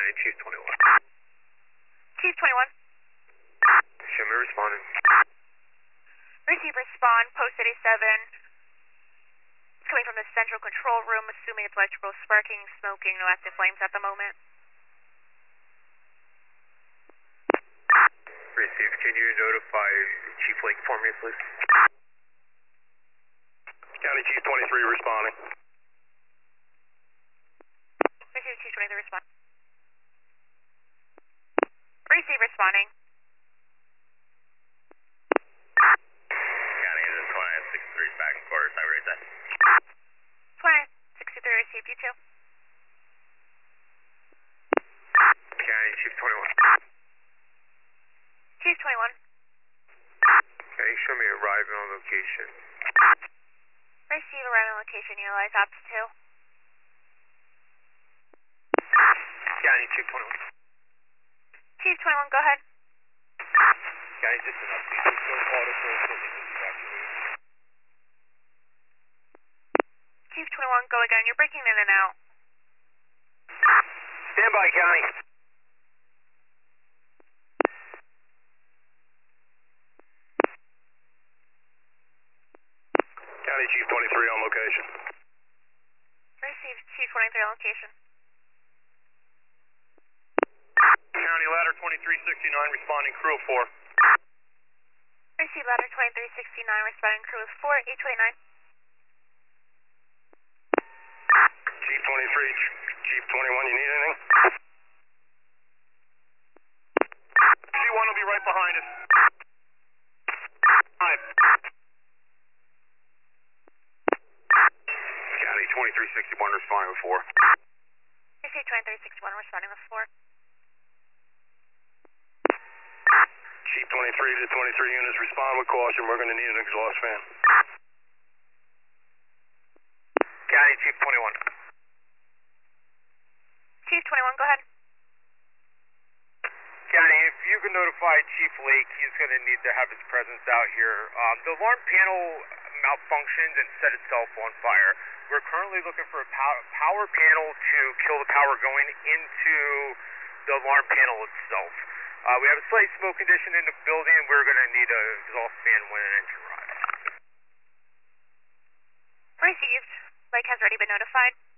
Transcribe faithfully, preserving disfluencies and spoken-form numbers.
County, Chief twenty-one. Chief twenty-one. Show me responding. Receive respond, post eighty-seven. It's coming from the central control room, assuming it's electrical sparking, smoking, no active flames at the moment. Receive, can you notify Chief Lake for me, please? County Chief twenty-three responding. Receive Chief twenty-three respond. Receive responding. County, this is twenty sixty-three back in quarters. Have a great day. twenty sixty-three, received you too. County Chief twenty-one. Chief twenty-one. Can you show me arriving on location? Receive arriving location, utilize ops two. County Chief twenty-one. Chief twenty-one, go ahead. County, just an update. There's no article for the evacuation. Chief twenty-one, go again. You're breaking in and out. Stand by, County. County Chief twenty-three on location. Receive Chief twenty-three on location. County ladder twenty-three sixty-nine responding crew of four. Receive ladder twenty-three sixty-nine, responding crew of four, eight twenty-nine. Chief twenty-three, Chief twenty-one, you need anything? C one will be right behind us. Five. County twenty-three sixty-one responding with four. Receive twenty-three sixty-one, responding with four. Chief twenty-three to twenty-three units, respond with caution. We're going to need an exhaust fan. County Chief twenty-one. Chief twenty-one, go ahead. County, if you can notify Chief Lake, he's going to need to have his presence out here. Um, the alarm panel malfunctioned and set itself on fire. We're currently looking for a power, power panel to kill the power going into the alarm panel itself. Uh, we have a slight smoke condition in the building, and we're going to need an exhaust fan when an engine arrives. Received. Lake has already been notified.